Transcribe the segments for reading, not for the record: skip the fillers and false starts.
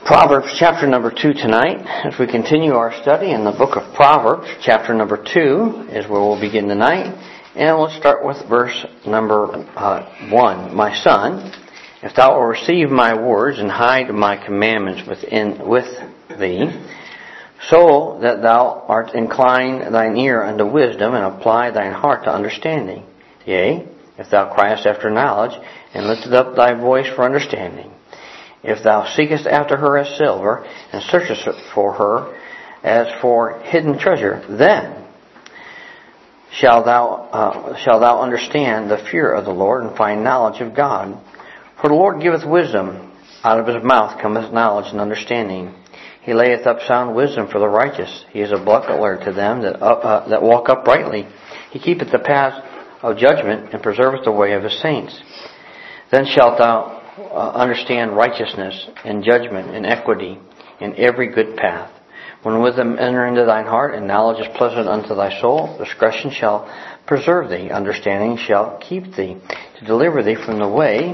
Proverbs chapter number 2 tonight, as we continue our study in the book of Proverbs. Chapter number 2 is where we'll begin tonight. And we'll start with verse number 1. My son, if thou wilt receive my words and hide my commandments with thee, so that thou art incline thine ear unto wisdom and apply thine heart to understanding. Yea, if thou criest after knowledge and liftest up thy voice for understanding. If thou seekest after her as silver, and searchest for her as for hidden treasure, then shalt thou understand the fear of the Lord, and find knowledge of God. For the Lord giveth wisdom, out of his mouth cometh knowledge and understanding. He layeth up sound wisdom for the righteous. He is a buckler to them that walk uprightly. He keepeth the paths of judgment, and preserveth the way of his saints. Then shalt thou understand righteousness and judgment and equity in every good path. When wisdom enter into thine heart, and knowledge is pleasant unto thy soul, discretion shall preserve thee, understanding shall keep thee, to deliver thee from the way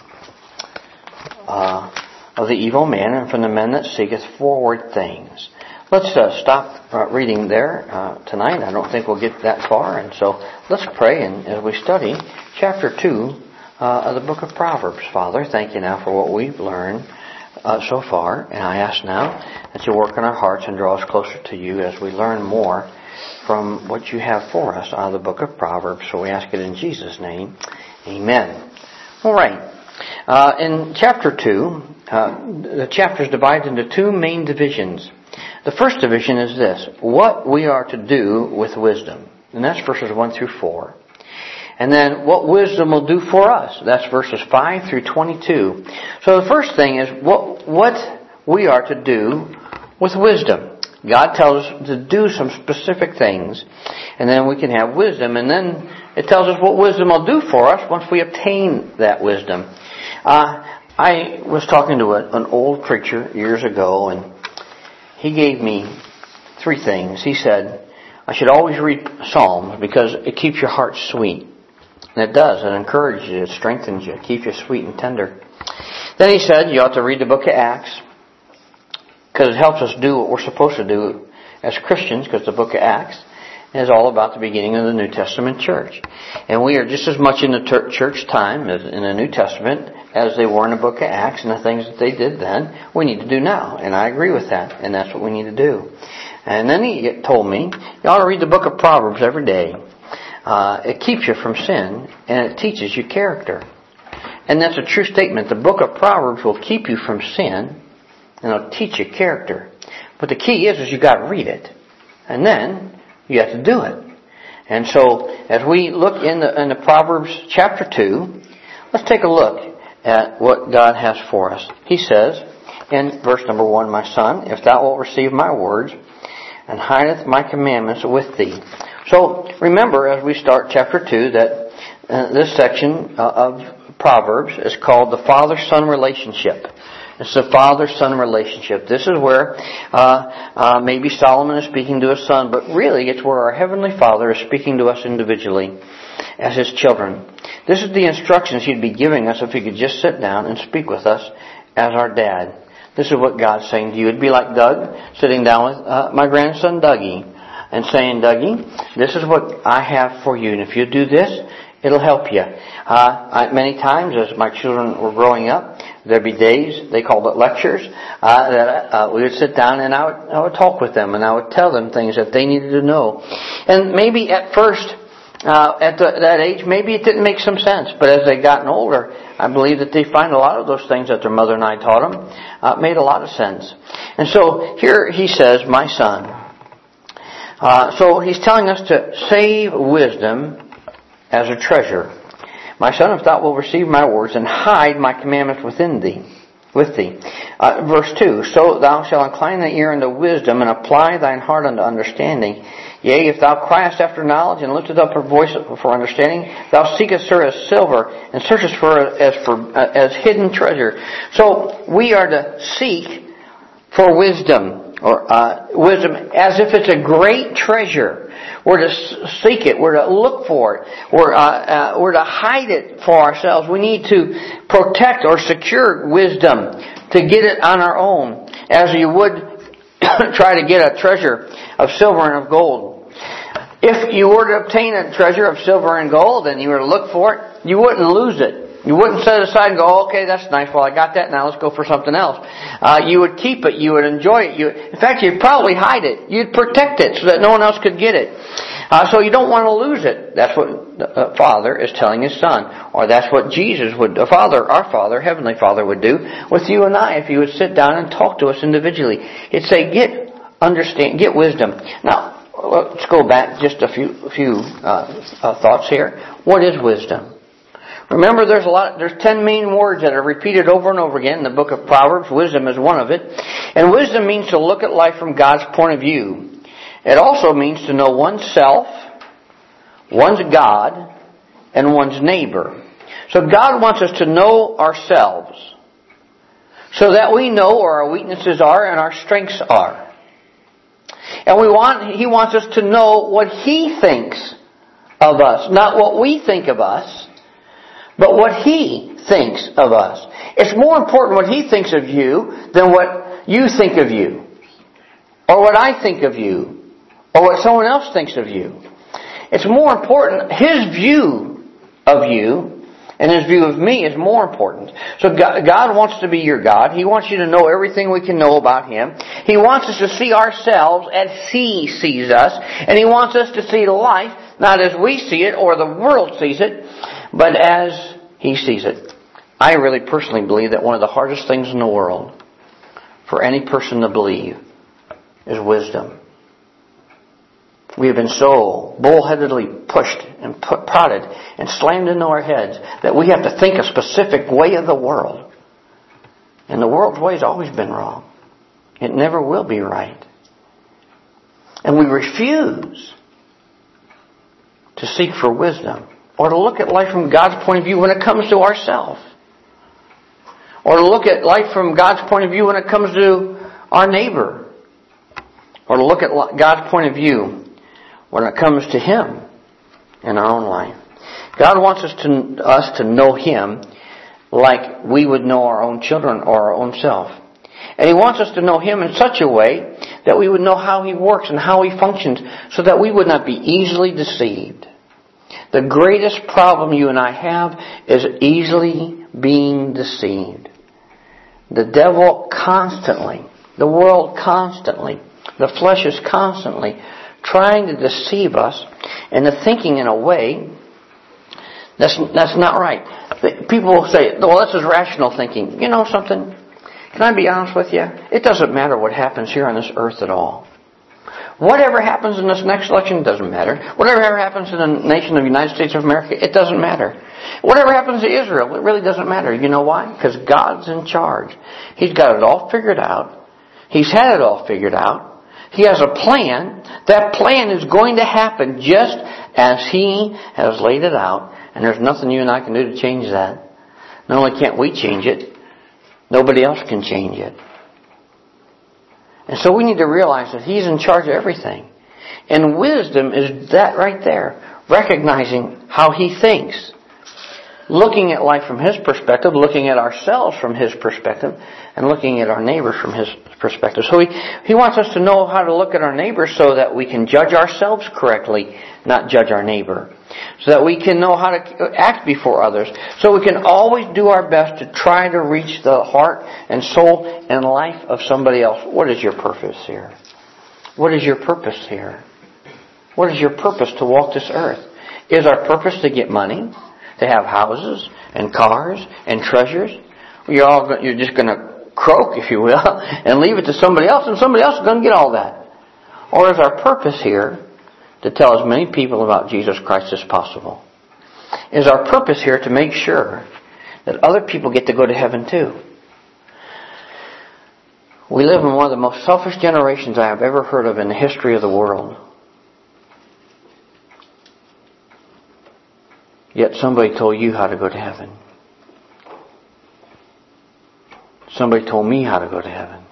of the evil man, and from the men that seeketh forward things. Let's stop reading there tonight. I don't think we'll get that far, and so let's pray, and as we study chapter 2 of the book of Proverbs. Father, thank you now for what we've learned so far, and I ask now that you work in our hearts and draw us closer to you as we learn more from what you have for us out of the book of Proverbs. So we ask it in Jesus' name. Amen. All right. In chapter 2, the chapter is divided into two main divisions. The first division is this: what we are to do with wisdom. And that's verses 1 through 4. And then what wisdom will do for us. That's verses 5 through 22. So the first thing is what we are to do with wisdom. God tells us to do some specific things, and then we can have wisdom, and then it tells us what wisdom will do for us once we obtain that wisdom. I was talking to an old preacher years ago, and he gave me 3 things. He said, I should always read Psalms because it keeps your heart sweet. And it does. It encourages you. It strengthens you. It keeps you sweet and tender. Then he said you ought to read the book of Acts because it helps us do what we're supposed to do as Christians, because the book of Acts is all about the beginning of the New Testament church. And we are just as much in the church time as in the New Testament as they were in the book of Acts, and the things that they did then we need to do now. And I agree with that. And that's what we need to do. And then he told me you ought to read the book of Proverbs every day. It keeps you from sin, and it teaches you character. And that's a true statement. The book of Proverbs will keep you from sin, and it'll teach you character. But the key is you got to read it, and then you have to do it. And so, as we look in the Proverbs chapter 2, let's take a look at what God has for us. He says in verse number 1, My son, if thou wilt receive my words, and hideth my commandments with thee. So remember, as we start chapter 2, that this section of Proverbs is called the father-son relationship. It's the father-son relationship. This is where maybe Solomon is speaking to his son, but really it's where our Heavenly Father is speaking to us individually as His children. This is the instructions He'd be giving us if He could just sit down and speak with us as our dad. This is what God's saying to you. It'd be like Doug sitting down with my grandson Dougie and saying, Dougie, this is what I have for you. And if you do this, it'll help you. Many times as my children were growing up, there'd be days, they called it lectures, that we would sit down and I would talk with them and I would tell them things that they needed to know. And maybe at first, at that age, maybe it didn't make some sense. But as they've gotten older, I believe that they find a lot of those things that their mother and I taught them made a lot of sense. And so here he says, my son. So he's telling us to save wisdom as a treasure. My son, if thou wilt receive my words and hide my commandments with thee. Verse 2, so thou shalt incline thy ear unto wisdom and apply thine heart unto understanding. Yea, if thou criest after knowledge and liftest up her voice for understanding, thou seekest her as silver and searchest for her as hidden treasure. So we are to seek for wisdom, or wisdom as if it's a great treasure. We're to seek it. We're to look for it. We're to hide it for ourselves. We need to protect or secure wisdom to get it on our own. as you would try to get a treasure of silver and of gold. If you were to obtain a treasure of silver and gold and you were to look for it, you wouldn't lose it. You wouldn't set it aside and go, oh, okay, that's nice. Well, I got that. Now let's go for something else. You would keep it. You would enjoy it. In fact, you'd probably hide it. You'd protect it so that no one else could get it. So you don't want to lose it. That's what the Father is telling His Son. Or that's what Jesus would, our Father, Heavenly Father would do with you and I if He would sit down and talk to us individually. He'd say, get wisdom. Now, let's go back just a few thoughts here. What is wisdom? Remember, there's 10 main words that are repeated over and over again in the book of Proverbs. Wisdom is one of it. And wisdom means to look at life from God's point of view. It also means to know oneself, one's God, and one's neighbor. So God wants us to know ourselves so that we know where our weaknesses are and our strengths are. And He wants us to know what He thinks of us. Not what we think of us, but what He thinks of us. It's more important what He thinks of you than what you think of you, or what I think of you, or what someone else thinks of you. It's more important. His view of you and His view of me is more important. So God wants to be your God. He wants you to know everything we can know about Him. He wants us to see ourselves as He sees us. And He wants us to see life not as we see it or the world sees it, but as He sees it. I really personally believe that one of the hardest things in the world for any person to believe is wisdom. We have been so bullheadedly pushed and prodded and slammed into our heads that we have to think a specific way of the world. And the world's way has always been wrong. It never will be right. And we refuse to seek for wisdom, or to look at life from God's point of view when it comes to ourselves, or to look at life from God's point of view when it comes to our neighbor, or to look at God's point of view when it comes to Him in our own life. God wants us to know Him like we would know our own children or our own self. And He wants us to know Him in such a way that we would know how He works and how He functions, so that we would not be easily deceived. The greatest problem you and I have is easily being deceived. The devil constantly, the world constantly, the flesh is constantly trying to deceive us into thinking in a way that's not right. People will say, well, this is rational thinking. You know something? Can I be honest with you? It doesn't matter what happens here on this earth at all. Whatever happens in this next election doesn't matter. Whatever happens in the nation of the United States of America, it doesn't matter. Whatever happens to Israel, it really doesn't matter. You know why? Because God's in charge. He's got it all figured out. He's had it all figured out. He has a plan. That plan is going to happen just as He has laid it out. And there's nothing you and I can do to change that. Not only can't we change it, nobody else can change it. And so we need to realize that He's in charge of everything. And wisdom is that right there. Recognizing how He thinks. Looking at life from His perspective, looking at ourselves from His perspective, and looking at our neighbors from His perspective. So He wants us to know how to look at our neighbors so that we can judge ourselves correctly, not judge our neighbor. So that we can know how to act before others. So we can always do our best to try to reach the heart and soul and life of somebody else. What is your purpose here? What is your purpose here? What is your purpose to walk this earth? Is our purpose to get money? To have houses and cars and treasures? You're just going to croak, if you will, and leave it to somebody else, and somebody else is going to get all that. Or is our purpose here to tell as many people about Jesus Christ as possible? Is our purpose here to make sure that other people get to go to heaven too? We live in one of the most selfish generations I have ever heard of in the history of the world. Yet somebody told you how to go to heaven. Somebody told me how to go to heaven.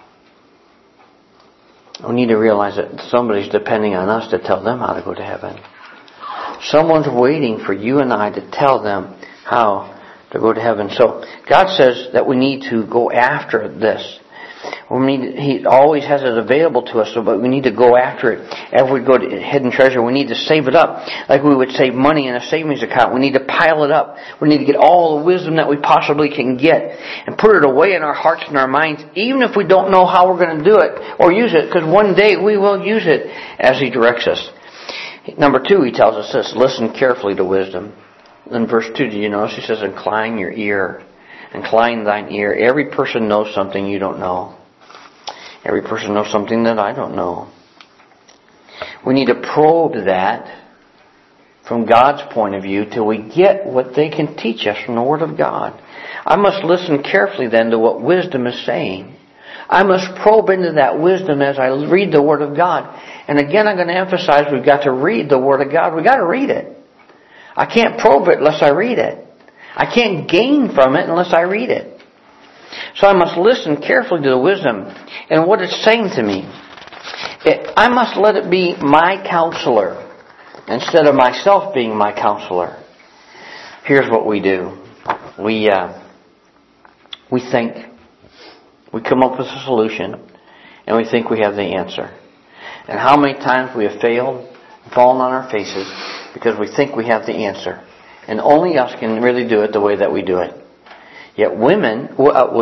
We need to realize that somebody's depending on us to tell them how to go to heaven. Someone's waiting for you and I to tell them how to go to heaven. So God says that we need to go after this. He always has it available to us, but we need to go after it. As we go to hidden treasure, we need to save it up. Like we would save money in a savings account. We need to pile it up. We need to get all the wisdom that we possibly can get and put it away in our hearts and our minds, even if we don't know how we're going to do it or use it, because one day we will use it as He directs us. Number 2, He tells us this: listen carefully to wisdom. In verse 2, do you notice He says, incline your ear. Incline thine ear. Every person knows something you don't know. Every person knows something that I don't know. We need to probe that from God's point of view till we get what they can teach us from the Word of God. I must listen carefully then to what wisdom is saying. I must probe into that wisdom as I read the Word of God. And again, I'm going to emphasize we've got to read the Word of God. We've got to read it. I can't probe it unless I read it. I can't gain from it unless I read it. So I must listen carefully to the wisdom and what it's saying to me. I must let it be my counselor instead of myself being my counselor. Here's what we do. We think. We come up with a solution and we think we have the answer. And how many times we have failed, fallen on our faces because we think we have the answer. And only us can really do it the way that we do it. Yet wisdom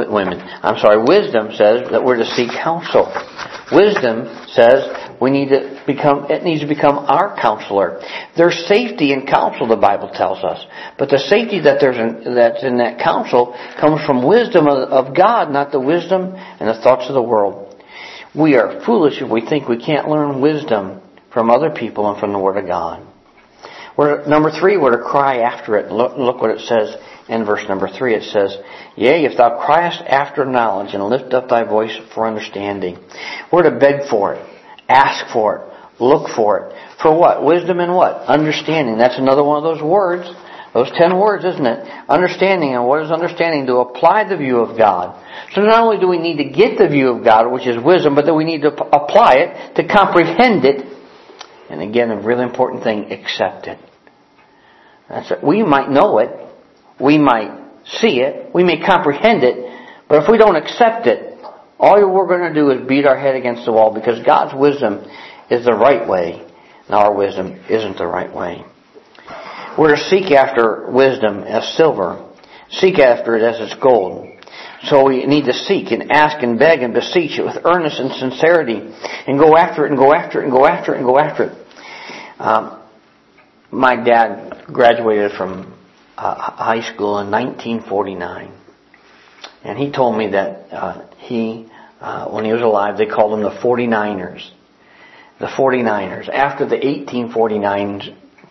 says that we're to seek counsel. Wisdom says it needs to become our counselor. There's safety in counsel, the Bible tells us. But the safety that's in that counsel comes from wisdom of God, not the wisdom and the thoughts of the world. We are foolish if we think we can't learn wisdom from other people and from the Word of God. Number 3, we're to cry after it. Look what it says in verse number 3. It says, yea, if thou criest after knowledge, and lift up thy voice for understanding. We're to beg for it, ask for it, look for it. For what? Wisdom and what? Understanding. That's another one of those words, those 10 words, isn't it? Understanding. And what is understanding? To apply the view of God. So not only do we need to get the view of God, which is wisdom, but that we need to apply it, to comprehend it. And again, a really important thing, accept it. That's it. We might know it. We might see it. We may comprehend it. But if we don't accept it, all we're going to do is beat our head against the wall, because God's wisdom is the right way and our wisdom isn't the right way. We're to seek after wisdom as silver. Seek after it as it's gold. So we need to seek and ask and beg and beseech it with earnest and sincerity, and go after it and go after it and go after it and go after it. My dad graduated from high school in 1949. And he told me that when he was alive, they called them the 49ers. The 49ers. After the 1849ers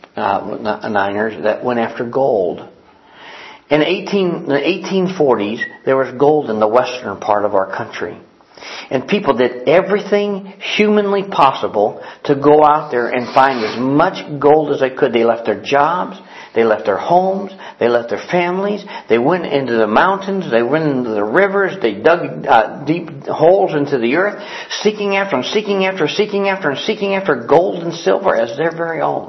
that went after gold. In the 1840s, there was gold in the western part of our country. And people did everything humanly possible to go out there and find as much gold as they could. They left their jobs. They left their homes. They left their families. They went into the mountains. They went into the rivers. They dug deep holes into the earth, seeking after gold and silver as their very own.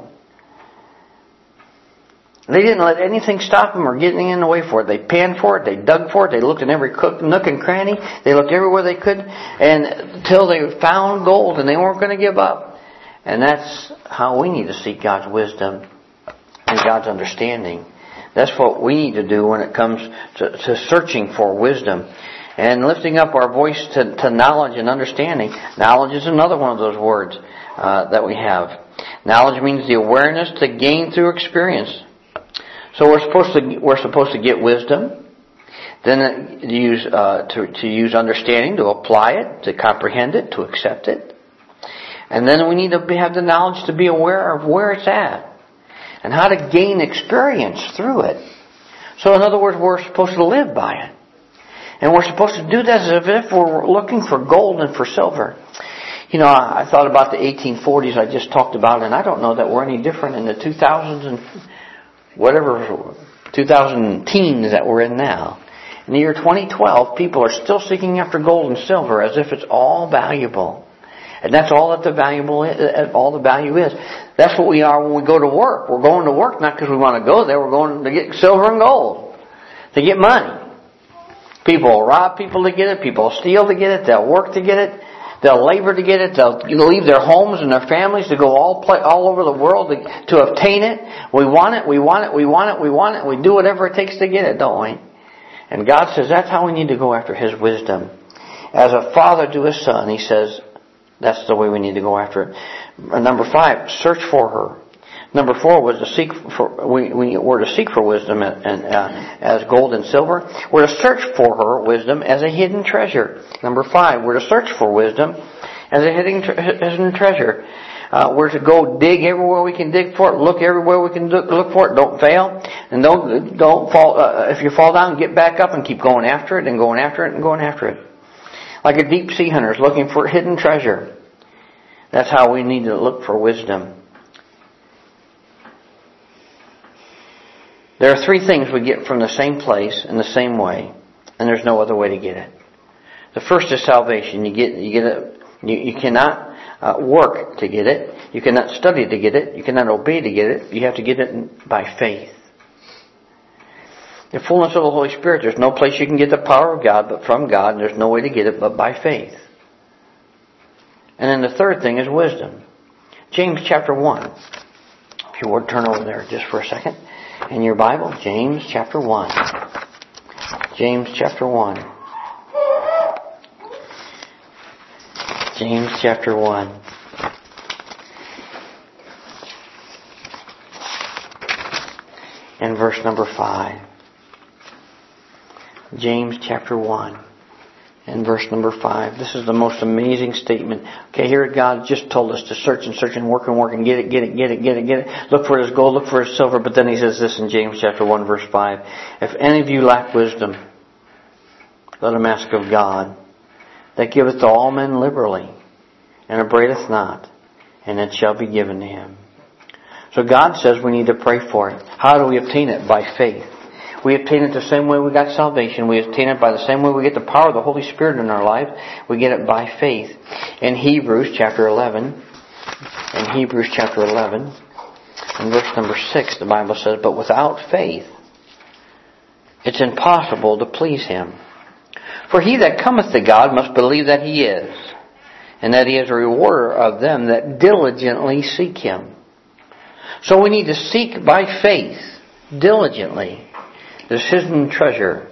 They didn't let anything stop them or get anything in the way for it. They panned for it. They dug for it. They looked in every nook and cranny. They looked everywhere they could, and until they found gold, and they weren't going to give up. And that's how we need to seek God's wisdom and God's understanding. That's what we need to do when it comes to searching for wisdom and lifting up our voice to knowledge and understanding. Knowledge is another one of those words that we have. Knowledge means the awareness to gain through experience. So we're supposed to get wisdom, then to use understanding, to apply it, to comprehend it, to accept it, and then we need to have the knowledge to be aware of where it's at and how to gain experience through it. So in other words, we're supposed to live by it, and we're supposed to do that as if we're looking for gold and for silver. You know, I thought about the 1840s I just talked about, and I don't know that we're any different in the 2000s and 2000 teens that we're in now. In the year 2012, people are still seeking after gold and silver as if it's all valuable. And that's all that all the value is. That's what we are when we go to work. We're going to work not because we want to go there. We're going to get silver and gold, to get money. People will rob people to get it. People will steal to get it. They'll work to get it. They'll labor to get it. They'll leave their homes and their families to go all over the world to obtain it. We want it. We want it. We want it. We want it. We do whatever it takes to get it, don't we? And God says that's how we need to go after His wisdom. As a father to his son, He says that's the way we need to go after it. Number 5, search for her. Number 4 was to seek for. We were to seek for wisdom as gold and silver. We're to search for her wisdom as a hidden treasure. Number 5, we're to search for wisdom as a hidden treasure. We're to go dig everywhere we can dig for it. Look everywhere we can look for it. Don't fail, and don't fall. If you fall down, get back up and keep going after it and going after it and going after it. Like a deep sea hunter is looking for hidden treasure. That's how we need to look for wisdom. There are 3 things we get from the same place in the same way, and there's no other way to get it. The first is salvation. You get it. You cannot work to get it. You cannot study to get it. You cannot obey to get it. You have to get it by faith. The fullness of the Holy Spirit. There's no place you can get the power of God but from God, and there's no way to get it but by faith. And then the third thing is wisdom. James chapter 1. If you would turn over there just for a second. In your Bible, James chapter 1. James chapter 1. James chapter 1. And verse number 5. James chapter 1. And verse number 5. This is the most amazing statement. Okay, here God just told us to search and work and get it. Look for His gold, look for His silver. But then He says this in James chapter 1 verse 5. If any of you lack wisdom, let him ask of God, that giveth to all men liberally, and upbraideth not, and it shall be given to him. So God says we need to pray for it. How do we obtain it? By faith. We obtain it the same way we got salvation. We obtain it by the same way we get the power of the Holy Spirit in our life. We get it by faith. In Hebrews chapter 11, in verse number 6, the Bible says, but without faith, it's impossible to please Him. For he that cometh to God must believe that He is, and that He is a rewarder of them that diligently seek Him. So we need to seek by faith, diligently, this hidden treasure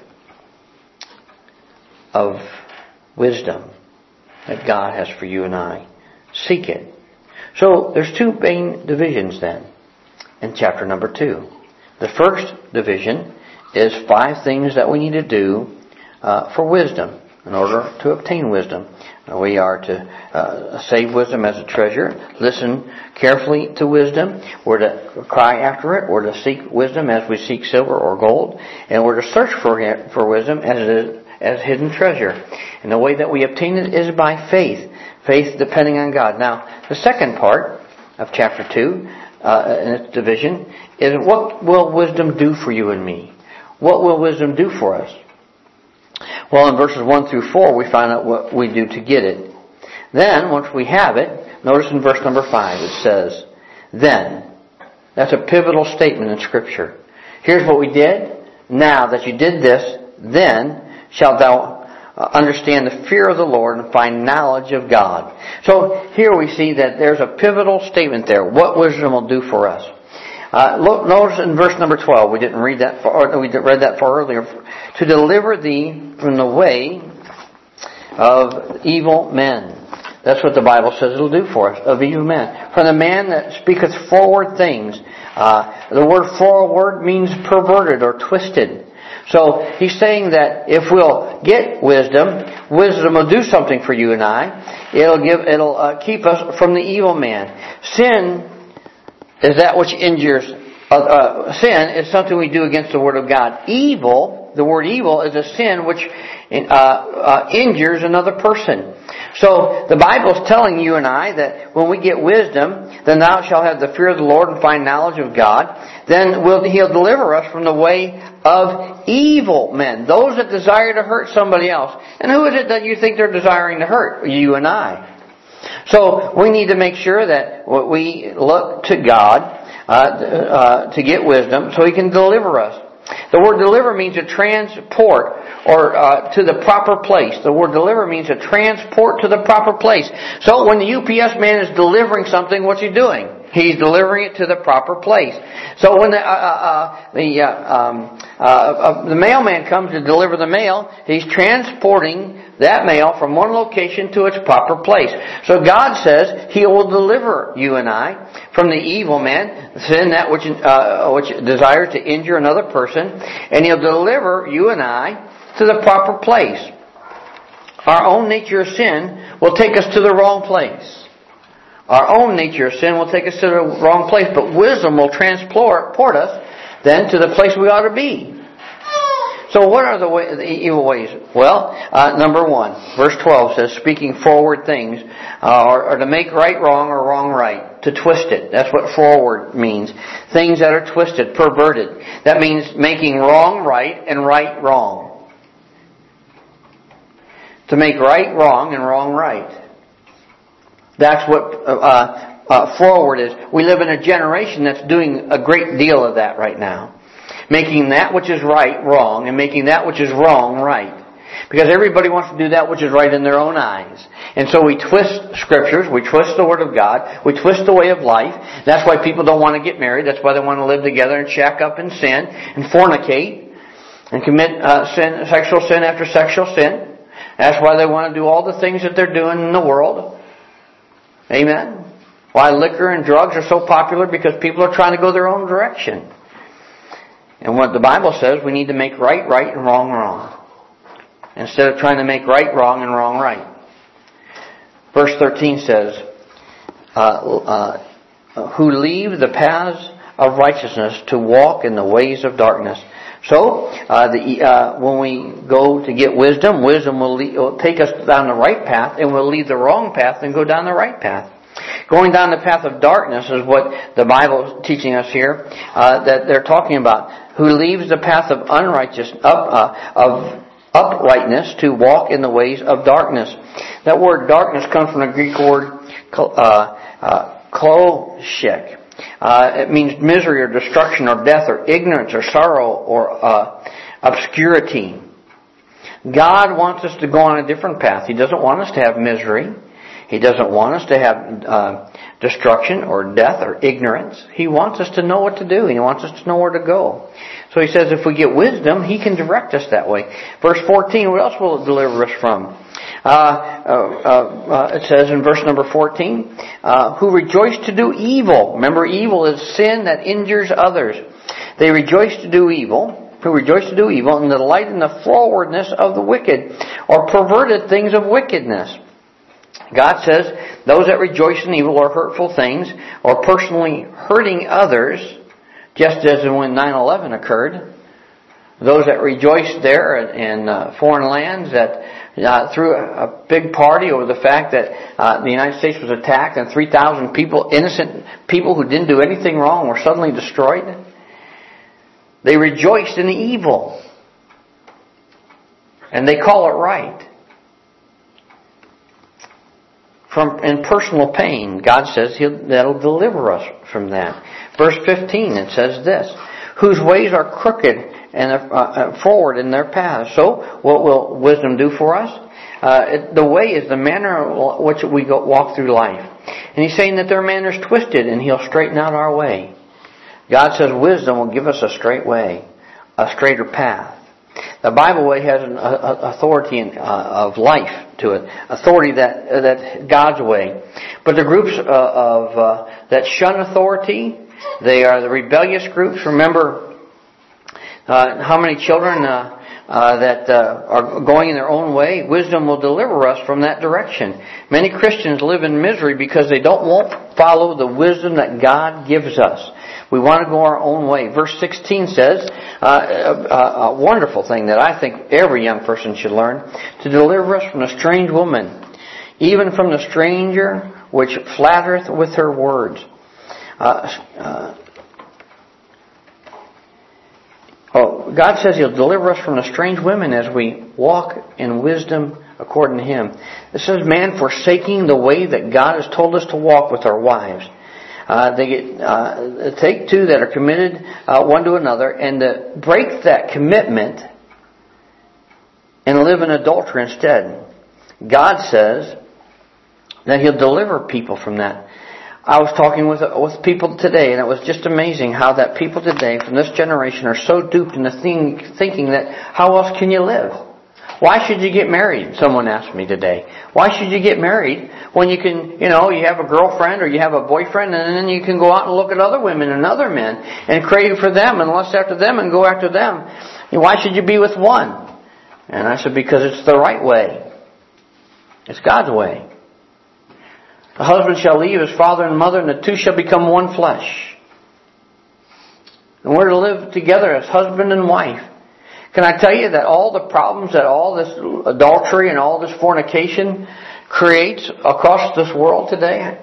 of wisdom that God has for you and I. Seek it. So there's 2 main divisions then in chapter number 2. The first division is 5 things that we need to do for wisdom in order to obtain wisdom. We are to save wisdom as a treasure, listen carefully to wisdom, we're to cry after it, we're to seek wisdom as we seek silver or gold, and we're to search for wisdom as hidden treasure. And the way that we obtain it is by faith. Faith depending on God. Now, the second part of chapter 2, in its division, is what will wisdom do for you and me? What will wisdom do for us? Well, in verses 1 through 4, we find out what we do to get it. Then, once we have it, notice in verse number 5, it says, then. That's a pivotal statement in Scripture. Here's what we did. Now that you did this, then shalt thou understand the fear of the Lord and find knowledge of God. So, here we see that there's a pivotal statement there. What wisdom will do for us. Notice in verse number 12, we didn't read that far, we read that far earlier. To deliver thee from the way of evil men. That's what the Bible says it'll do for us, of evil men. From the man that speaketh forward things. The word forward means perverted or twisted. So he's saying that if we'll get wisdom, wisdom will do something for you and I. It'll keep us from the evil man. Sin is that which injures. Sin is something we do against the Word of God. Evil, the word evil, is a sin which injures another person. So the Bible is telling you and I that when we get wisdom, then thou shalt have the fear of the Lord and find knowledge of God. Then He'll deliver us from the way of evil men, those that desire to hurt somebody else. And who is it that you think they're desiring to hurt? You and I. So we need to make sure that we look to God to get wisdom so He can deliver us The word deliver means to transport or to the proper place. The word deliver means to transport to the proper place. So when the UPS man is delivering something, what's he doing? He's delivering it to the proper place. So when the mailman comes to deliver the mail, he's transporting that mail from one location to its proper place. So God says He will deliver you and I from the evil man, sin that which desires to injure another person, and He'll deliver you and I to the proper place. Our own nature of sin will take us to the wrong place. Our own nature of sin will take us to the wrong place, but wisdom will transport us then to the place we ought to be. So what are the evil ways? Well, number 1, verse 12 says, speaking forward things, or to make right wrong or wrong right, to twist it. That's what forward means. Things that are twisted, perverted. That means making wrong right and right wrong. To make right wrong and wrong right. That's what forward is. We live in a generation that's doing a great deal of that right now. Making that which is right wrong and making that which is wrong right. Because everybody wants to do that which is right in their own eyes. And so we twist Scriptures, we twist the Word of God, we twist the way of life. That's why people don't want to get married. That's why they want to live together and shack up and sin and fornicate and commit sexual sin after sexual sin. That's why they want to do all the things that they're doing in the world. Amen. Why liquor and drugs are so popular? Because people are trying to go their own direction. And what the Bible says, we need to make right right and wrong wrong. Instead of trying to make right wrong and wrong right. Verse 13 says, who leave the paths of righteousness to walk in the ways of darkness. So, when we go to get wisdom, wisdom will take us down the right path, and we'll leave the wrong path and go down the right path. Going down the path of darkness is what the Bible is teaching us here, that they're talking about. Who leaves the path of uprightness to walk in the ways of darkness. That word darkness comes from the Greek word kloshek. It means misery or destruction or death or ignorance or sorrow or obscurity. God wants us to go on a different path. He doesn't want us to have misery. He doesn't want us to have destruction or death or ignorance. He wants us to know what to do. He wants us to know where to go. So He says if we get wisdom, He can direct us that way. Verse 14, what else will it deliver us from? It says in verse number 14, who rejoice to do evil. Remember, evil is sin that injures others. They rejoice to do evil. Who rejoice to do evil and delight in the forwardness of the wicked or perverted things of wickedness. God says those that rejoice in evil or hurtful things or personally hurting others, just as when 9/11 occurred, those that rejoiced there in foreign lands that threw a big party over the fact that the United States was attacked and 3,000 people, innocent people who didn't do anything wrong, were suddenly destroyed. They rejoiced in the evil. And they call it right. In personal pain, God says that'll deliver us from that. Verse 15, it says this, whose ways are crooked and forward in their paths. So, what will wisdom do for us? The way is the manner in which we walk through life. And He's saying that their manner is twisted and He'll straighten out our way. God says wisdom will give us a straight way, a straighter path. The Bible way has an authority of life to it, authority that God's way. But the groups that shun authority, they are the rebellious groups. Remember how many children that are going in their own way? Wisdom will deliver us from that direction. Many Christians live in misery because they won't follow the wisdom that God gives us. We want to go our own way. Verse 16 says, a wonderful thing that I think every young person should learn, to deliver us from a strange woman, even from the stranger which flattereth with her words. God says He'll deliver us from the strange women as we walk in wisdom according to Him. It says, man forsaking the way that God has told us to walk with our wives. They get take two that are committed one to another, and to break that commitment and live in adultery instead. God says that He'll deliver people from that. I was talking with people today, and it was just amazing how that people today from this generation are so duped into thinking that how else can you live? Why should you get married? Someone asked me today. Why should you get married when you can, you have a girlfriend or you have a boyfriend, and then you can go out and look at other women and other men and crave for them and lust after them and go after them? Why should you be with one? And I said, because it's the right way. It's God's way. The husband shall leave his father and mother, and the two shall become one flesh. And we're to live together as husband and wife. Can I tell you that all the problems that all this adultery and all this fornication creates across this world today,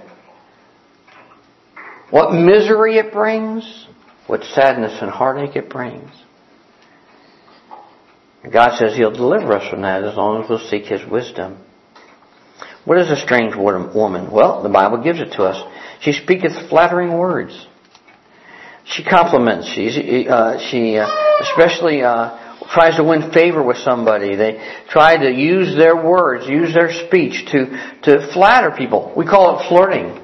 what misery it brings, what sadness and heartache it brings. And God says He'll deliver us from that as long as we'll seek His wisdom. What is a strange woman? Well, the Bible gives it to us. She speaketh flattering words. She compliments. She especially tries to win favor with somebody. They try to use their words, use their speech to flatter people. We call it flirting.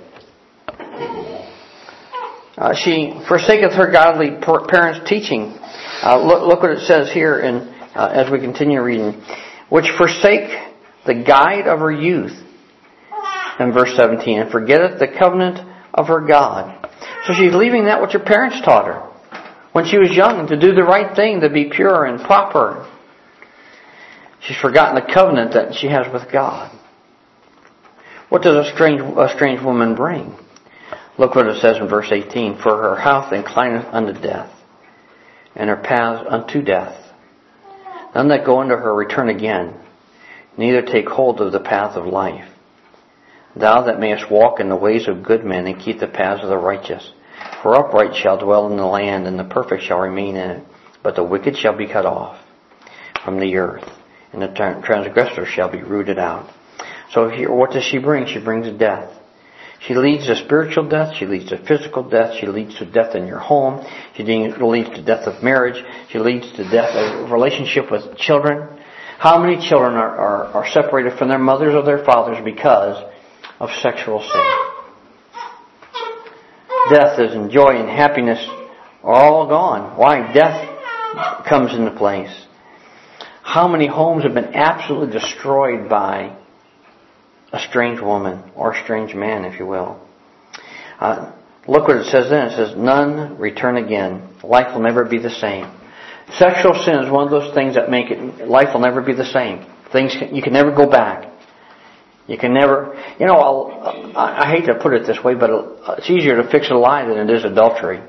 She forsaketh her godly parents' teaching. Look what it says here as we continue reading. Which forsake the guide of her youth. In verse 17, and forgetteth the covenant of her God. So she's leaving that which her parents taught her when she was young, to do the right thing, to be pure and proper. She's forgotten the covenant that she has with God. What does a strange woman bring? Look what it says in verse 18. For her house inclineth unto death, and her paths unto death. None that go unto her return again, neither take hold of the path of life. Thou that mayest walk in the ways of good men, and keep the paths of the righteous. For upright shall dwell in the land, and the perfect shall remain in it. But the wicked shall be cut off from the earth, and the transgressor shall be rooted out. So here, what does she bring? She brings death. She leads to spiritual death. She leads to physical death. She leads to death in your home. She leads to death of marriage. She leads to death of relationship with children. How many children are separated from their mothers or their fathers because of sexual sin? Death and joy and happiness are all gone. Why? Death comes into place. How many homes have been absolutely destroyed by a strange woman or a strange man, if you will? Look what it says then. It says, none return again. Life will never be the same. Sexual sin is one of those things that make it, life will never be the same. You can never go back. You can never, I hate to put it this way, but it's easier to fix a lie than it is adultery.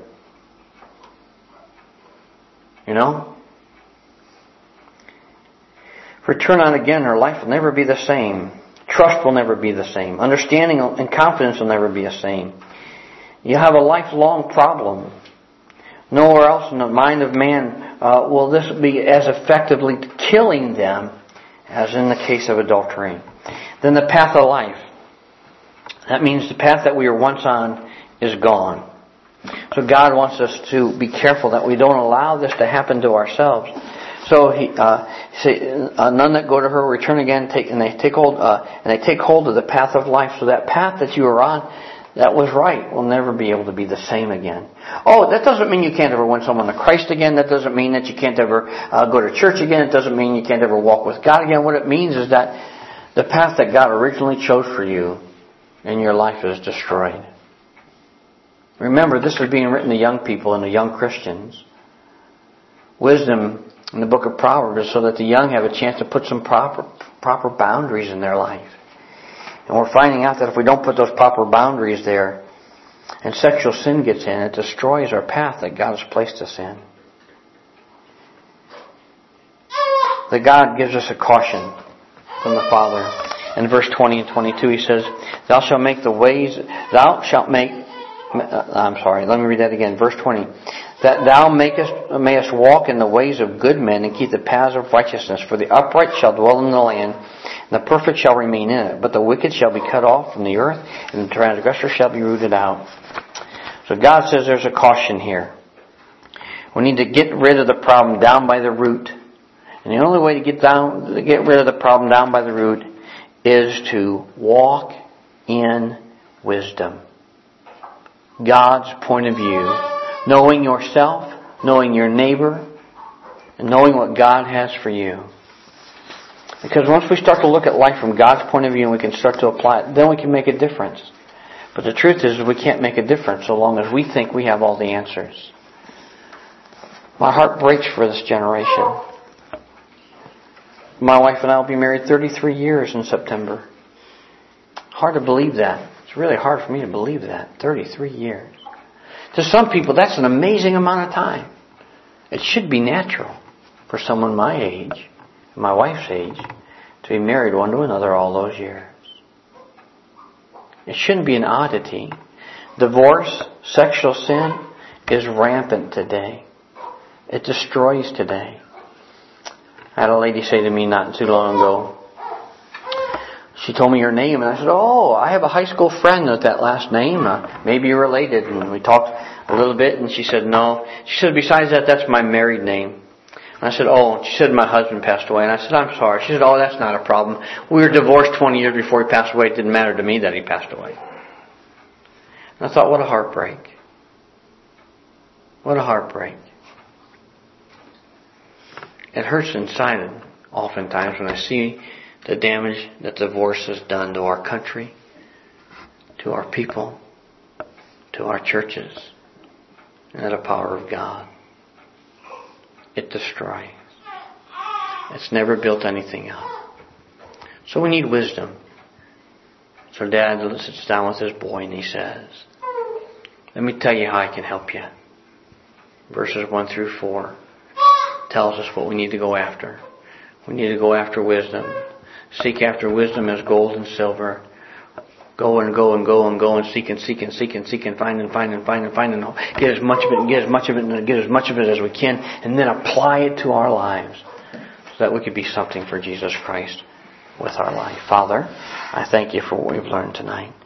Return on again, her life will never be the same. Trust will never be the same. Understanding and confidence will never be the same. You have a lifelong problem. Nowhere else in the mind of man will this be as effectively killing them as in the case of adultery. Then the path of life. That means the path that we were once on is gone. So God wants us to be careful that we don't allow this to happen to ourselves. So He none that go to her return again, and they take hold of the path of life. So that path that you were on, that was right, will never be able to be the same again. Oh, that doesn't mean you can't ever win someone to Christ again. That doesn't mean that you can't ever go to church again. It doesn't mean you can't ever walk with God again. What it means is that the path that God originally chose for you in your life is destroyed. Remember, this is being written to young people and to young Christians. Wisdom in the book of Proverbs is so that the young have a chance to put some proper boundaries in their life. And we're finding out that if we don't put those proper boundaries there, and sexual sin gets in, it destroys our path that God has placed us in. That God gives us a caution from the Father. In verse 20 and 22 He says, let me read that again. Verse 20. That thou mayest walk in the ways of good men, and keep the paths of righteousness. For the upright shall dwell in the land, and the perfect shall remain in it. But the wicked shall be cut off from the earth, and the transgressor shall be rooted out. So God says there's a caution here. We need to get rid of the problem down by the root. And the only way to get rid of the problem down by the root is to walk in wisdom. God's point of view. Knowing yourself, knowing your neighbor, and knowing what God has for you. Because once we start to look at life from God's point of view and we can start to apply it, then we can make a difference. But the truth is we can't make a difference so long as we think we have all the answers. My heart breaks for this generation. My wife and I will be married 33 years in September. Hard to believe that. It's really hard for me to believe that. 33 years. To some people, that's an amazing amount of time. It should be natural for someone my age, my wife's age, to be married one to another all those years. It shouldn't be an oddity. Divorce, sexual sin is rampant today. It destroys today. I had a lady say to me not too long ago, she told me her name, and I said, "Oh, I have a high school friend with that last name. Maybe you're related." And we talked a little bit, and she said, "No." She said, "Besides that, that's my married name." And I said, "Oh." She said, "My husband passed away." And I said, "I'm sorry." She said, "Oh, that's not a problem. We were divorced 20 years before he passed away. It didn't matter to me that he passed away." And I thought, what a heartbreak. What a heartbreak. It hurts inside oftentimes when I see the damage that divorce has done to our country, to our people, to our churches, and to the power of God. It destroys. It's never built anything up. So we need wisdom. So Dad sits down with his boy and he says, "Let me tell you how I can help you." Verses 1 through 4 tells us what we need to go after. We need to go after wisdom. Seek after wisdom as gold and silver. Go and go and go and go and seek and seek and seek and seek and find and find and find and find and get as much of it and get as much of it and get as much of it as we can, and then apply it to our lives so that we could be something for Jesus Christ with our life. Father, I thank you for what we've learned tonight.